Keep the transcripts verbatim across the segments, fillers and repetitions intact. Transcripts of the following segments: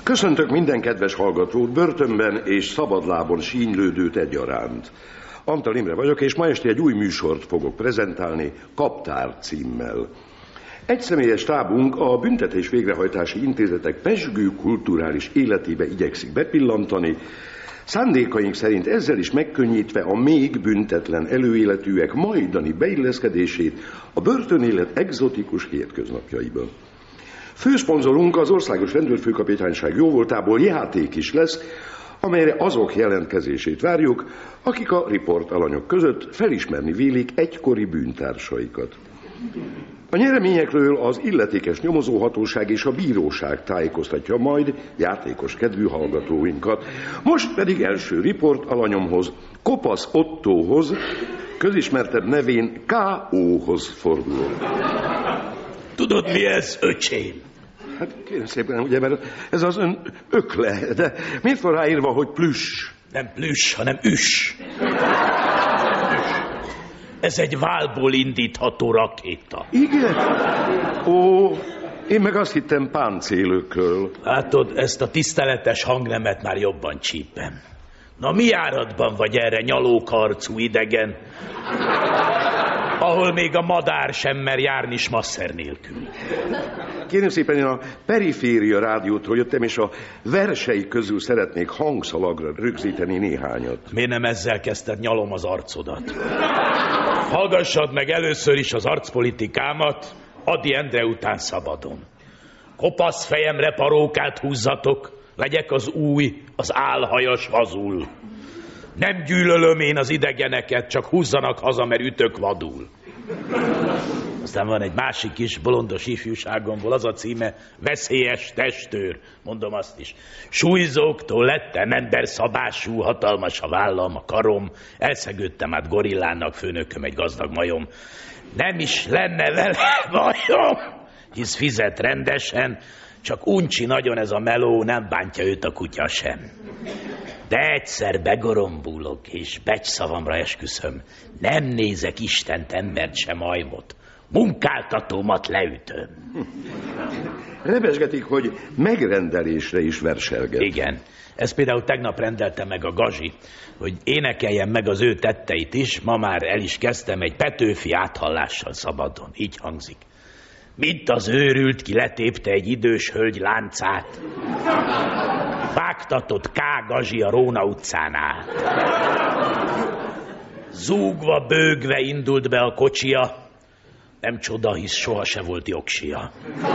Köszöntök minden kedves hallgatót, börtönben és szabadlábon sínylődőt egyaránt. Antal Imre vagyok, és ma este egy új műsort fogok prezentálni, Kaptár címmel. Egyszemélyes stábunk a büntetés végrehajtási intézetek pezsgő kulturális életébe igyekszik bepillantani, szándékaink szerint ezzel is megkönnyítve a még büntetlen előéletűek majdani beilleszkedését a börtönélet egzotikus hétköznapjaiban. Főszponzorunk az Országos Rendőrfőkapitányság jóvoltából játék is lesz, amelyre azok jelentkezését várjuk, akik a riportalanyok között felismerni vélik egykori bűntársaikat. A nyereményekről az illetékes nyomozóhatóság és a bíróság tájékoztatja majd játékos kedvű hallgatóinkat. Most pedig első riportalanyomhoz, Kopasz Ottóhoz, közismertebb nevén ká ó-hoz fordulok. Tudod, mi ez, öcsém? Hát kérem szépen, ugye, mert ez az ön ökle, de miért van ráírva, hogy plüss? Nem plüss, hanem üss. Ez egy válból indítható rakéta. Igen? Ó, én meg azt hittem páncélökről. Látod, ezt a tiszteletes hangnemet már jobban csípem. Na, mi járatban vagy erre, nyalókarcú idegen, ahol még a madár sem mer járni smasszer nélkül? Kérem szépen, én a Periféria rádiótól jöttem, és a versei közül szeretnék hangszalagra rögzíteni néhányat. Miért nem ezzel kezdted, nyalom az arcodat? Hallgassad meg először is az arcpolitikámat, Ady Endre után szabadon. Kopasz fejemre parókát húzzatok, legyek az új, az álhajas hazul. Nem gyűlölöm én az idegeneket, csak húzzanak haza, mert ütök vadul. Aztán van egy másik is bolondos ifjúságomból, az a címe Veszélyes testőr. Mondom azt is. Súlyzóktól lettem emberszabású, hatalmas a vállam, a karom, elszegődtem át gorillának, főnököm egy gazdag majom. Nem is lenne vele bajom, hisz fizet rendesen, csak uncsi nagyon ez a meló, nem bántja őt a kutya sem. De egyszer begorombulok, és becsszavamra esküszöm, nem nézek Istent, embert sem majmot. Munkáltatómat leütöm. Rebesgetik, hogy megrendelésre is verselget. Igen. Ezt például tegnap rendelte meg a Gazsi, hogy énekeljem meg az ő tetteit is. Ma már el is kezdtem egy Petőfi áthallással szabadon. Így hangzik. Mint az őrült, ki letépte egy idős hölgy láncát. Vágtatott K. Gazsi a Róna utcán át. Zúgva, bőgve indult be a kocsia. Nem csoda, hisz soha se volt jogsia.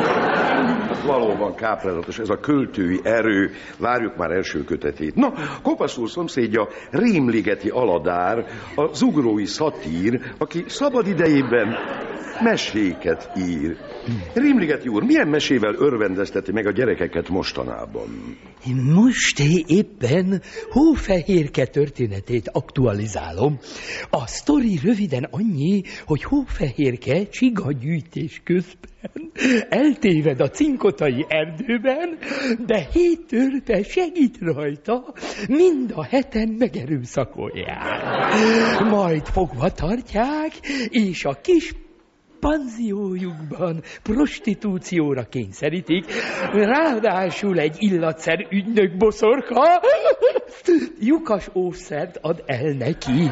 Valóban káprázatos ez a költői erő, várjuk már első kötetét. Na, Kopasz úr szomszédja Rémligeti Aladár, a zugrói szatír, aki szabad idejében meséket ír. Rémligeti úr, milyen mesével örvendezteti meg a gyerekeket mostanában? Most éppen Hófehérke történetét aktualizálom. A sztori röviden annyi, hogy Hófehérke csigagyűjtés közben eltéved a cinkotai erdőben, de hét törpe segít rajta, mind a heten megerőszakolják. Majd fogva tartják, és a kis panziójukban prostitúcióra kényszerítik, ráadásul egy illatszer ügynök boszorka lyukas ószert ad el neki.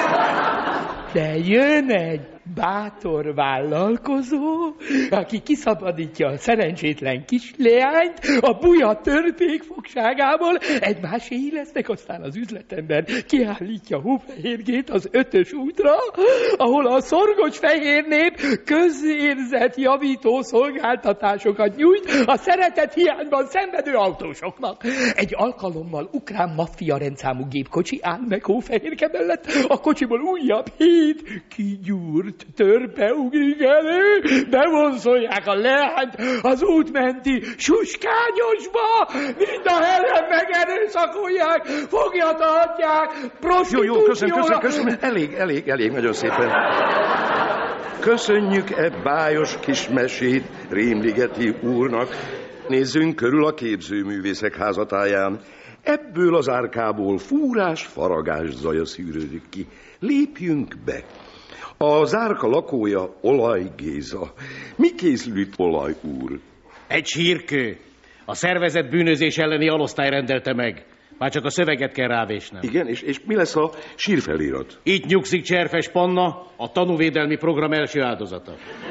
De jön egy bátor vállalkozó, aki kiszabadítja a szerencsétlen kisleányt a buja törpék fogságából, egymáséi lesznek, aztán az üzletember kiállítja Hófehérgét az ötös útra, ahol a szorgos fehér nép közérzet javító szolgáltatásokat nyújt a szeretet hiányban szenvedő autósoknak. Egy alkalommal ukrán maffia rendszámú gépkocsi áll meg Hófehérke mellett, a kocsiból újabb hét kigyúrt törpe ugrik elő, bevonszolják a leányt az útmenti suskányosba, mind a hellen megerőszakolják, fogja tartják, prostitúcióra. Jó, jó, köszönöm, köszönöm, köszönöm, elég, elég, elég, nagyon szépen. Köszönjük e bájos kis mesét Rémligeti úrnak. Nézzünk körül a képzőművészek házatáján. Ebből az árkából fúrás, faragás zaja szűrődik ki. Lépjünk be. A zárka lakója Olaj Géza. Mi készül itt, Olaj úr? Egy sírkő. A szervezett bűnözés elleni alosztály rendelte meg. Már csak a szöveget kell rávésnem. Igen, és, és mi lesz a sírfelirat? Itt nyugszik Cserfes Panna, a tanúvédelmi program első áldozata.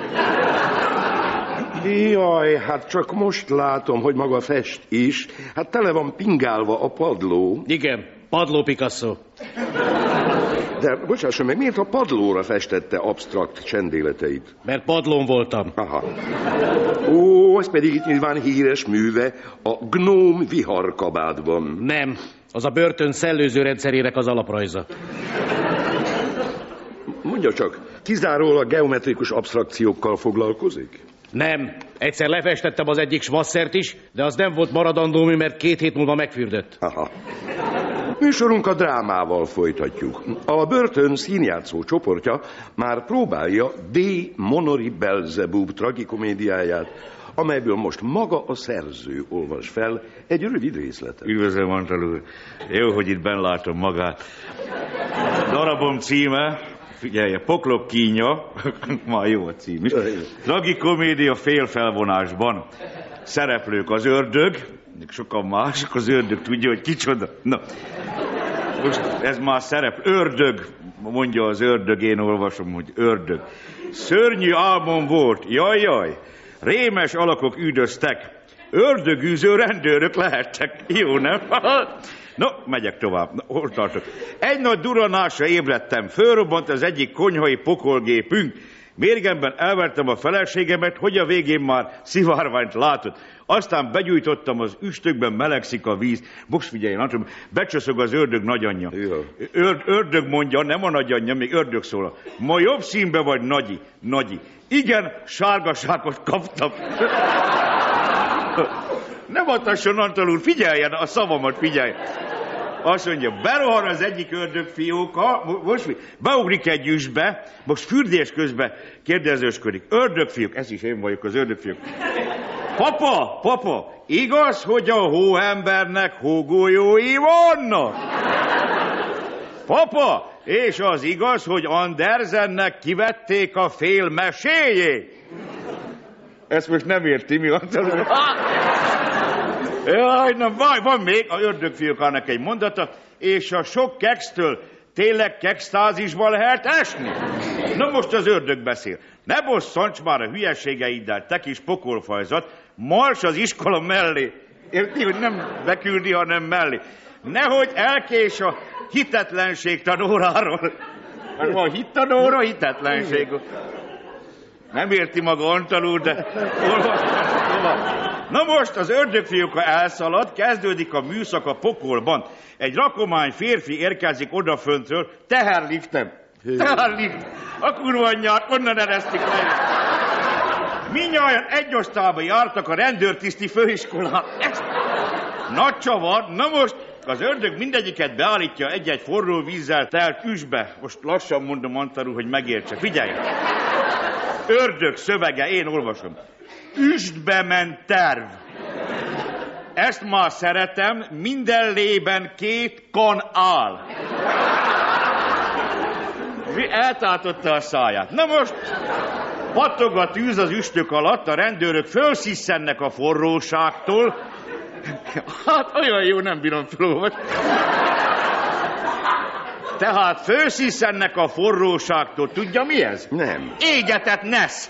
Jaj, hát csak most látom, hogy maga fest is. Hát tele van pingálva a padló. Igen, padló Picasso. De bocsásson meg, miért a padlóra festette absztrakt csendéleteit? Mert padlón voltam. Aha. Ó, ez pedig itt nyilván híres műve, a Gnóm viharkabátban. Nem, az a börtön szellőző rendszerének az alaprajza. Mondja csak, kizárólag geometrikus absztrakciókkal foglalkozik? Nem, egyszer lefestettem az egyik svasszert is, de az nem volt maradandómű, mert két hét múlva megfürdött. Aha. Műsorunk a drámával folytatjuk. A börtön színjátszó csoportja már próbálja D. Monori Belzebub tragikomédiáját, amelyből most maga a szerző olvas fel egy rövid részletet. Üdvözlöm, Antal úr. Jó, hogy itt benn látom magát. Darabom címe, figyelje, Poklok kínja, már jó a cím is. Tragikomédia félfelvonásban. Szereplők az ördög, sokan mások, az ördög tudja, hogy kicsoda. Na, most ez már szerep. Ördög, mondja az ördög, én olvasom, hogy ördög. Szörnyű álmom volt, jaj, jaj, rémes alakok üldöztek, ördögűző rendőrök lehettek. Jó, nem? No, megyek tovább. Na, hol tartok? Egy nagy duranásra ébredtem, fölrobbant az egyik konyhai pokolgépünk, mérgemben elvertem a feleségemet, hogy a végén már szivárványt látott. Aztán begyújtottam, az üstökben melegszik a víz. Most figyeljen, Antal, becsöszög az ördög nagyanyja. Ör, ördög mondja, nem a nagyanyja, még ördög szól. Ma jobb színbe vagy, Nagyi? Nagyi. Igen, sárgaságot kaptam. Nem adtasson, Antal úr, figyeljen, a szavamat figyeljen. Azt mondja, berohan az egyik ördögfióka, most mi? Beugrik egy üstbe, most fürdés közben kérdezősködik. Ördögfiók, ez is én vagyok, az ördögfiók. Papa, papa, igaz, hogy a hóembernek hógolyói vannak? Papa, és az igaz, hogy Andersennek kivették a fél meséjét? Ezt most nem érti, mi van? Jaj, na, vaj, van még a ördögfiókának egy mondata, és a sok keksztől tényleg kextázisba lehet esni? Na most az ördög beszél. Ne bosszants már a hülyeségeiddel, te kis pokolfajzat, mars az iskola mellé. Érti, hogy nem beküldi, hanem mellé. Nehogy elkés a hitetlenség tanóráról. Mert van hittanóra, hitetlenség. Nem érti maga, Antal úr, de... Na most az ördögfióka elszalad, kezdődik a műszak a pokolban. Egy rakomány férfi érkezik odaföntről, teherliftem. Teherlift. A kurva anyját, onnan eresztik le. Mindnyájan egy osztályba jártak a rendőrtiszti főiskolán. Nagy csavar, na most az ördög mindegyiket beállítja egy-egy forró vízzel telt üsbe. Most lassan mondom, Antal úr, hogy megértse. Figyelj! Ördög szövege, én olvasom. Üstbe ment terv. Ezt már szeretem, minden lében két kan áll. Eltátotta a száját. Na most pattog a tűz az üstök alatt, a rendőrök fölszisszennek a forróságtól. Hát olyan jó, nem bírom felolvasni. Tehát fölszisszennek a forróságtól. Tudja, mi ez? Nem. Égetett nesz.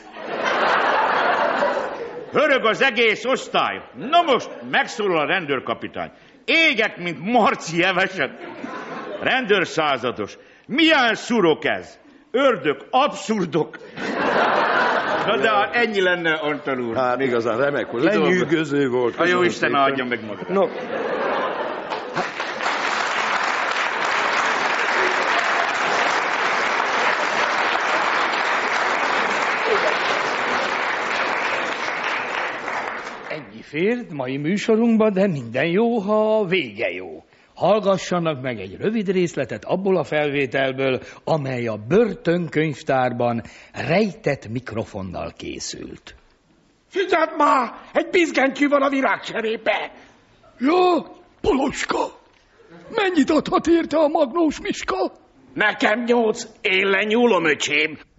Hörög az egész osztály. Na most megszólal a rendőrkapitány. Égek, mint Marci eveset. Rendőrszázados. Milyen szurok ez? Ördög, abszurdok. Na de hát ennyi lenne, Antal úr. Hát igazán remek, hogy lenyűgöző volt. A jó Isten áldja meg magát. No. Ennyi fért mai műsorunkba, de minden jó, ha a vége jó. Hallgassanak meg egy rövid részletet abból a felvételből, amely a börtönkönyvtárban rejtett mikrofonnal készült. Figyeld már! Egy bizgentyű van a virágcserébe! Ja, Poloska! Mennyit adhat érte a Magnós Miska? Nekem nyolc, én lenyúlom, öcsém.